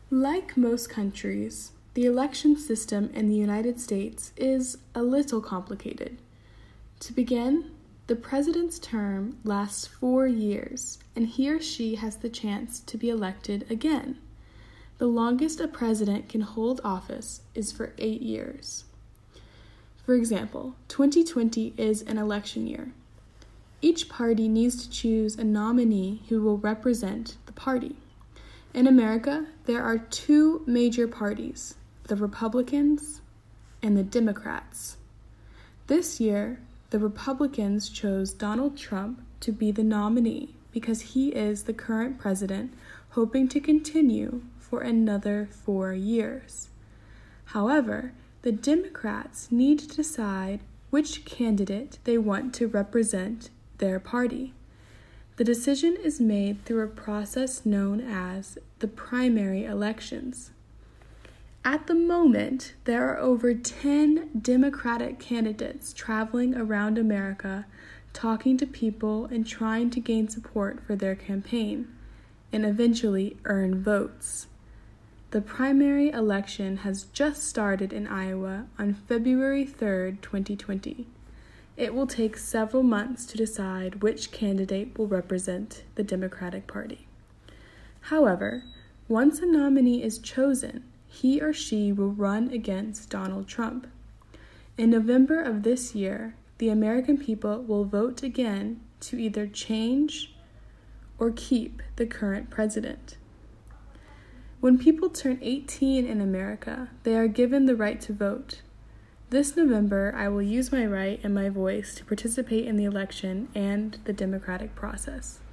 Like most countries, the election system in the United States is a little complicated. To begin, the president's term lasts 4 years, and he or she has the chance to be elected again. The longest a president can hold office is for 8 years. For example, 2020 is an election year. Each party needs to choose a nominee who will represent the party. In America, there are 2 major parties, the Republicans and the Democrats. This year, the Republicans chose Donald Trump to be the nominee because he is the current president, hoping to continue for another 4 years. However, the Democrats need to decide which candidate they want to represent their party. The decision is made through a process known as the primary elections. At the moment, there are over 10 Democratic candidates traveling around America, talking to people and trying to gain support for their campaign, and eventually earn votes. The primary election has just started in Iowa on February 3rd, 2020. It will take several months to decide which candidate will represent the Democratic Party. However, once a nominee is chosen, he or she will run against Donald Trump. In November of this year, the American people will vote again to either change or keep the current president. When people turn 18 in America, they are given the right to vote. This November, I will use my right and my voice to participate in the election and the democratic process.